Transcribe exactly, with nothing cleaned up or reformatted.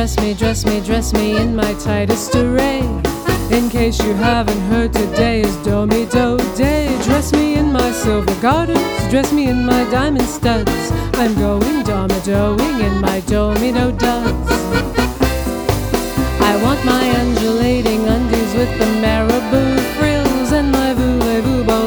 dress me, dress me, dress me in my tightest array. In case you haven't heard, today is Do-Mi-Do day. Dress me in my silver garters, dress me in my diamond studs. I'm going Do-Mi-Doing in my Do-Mi-Do duds.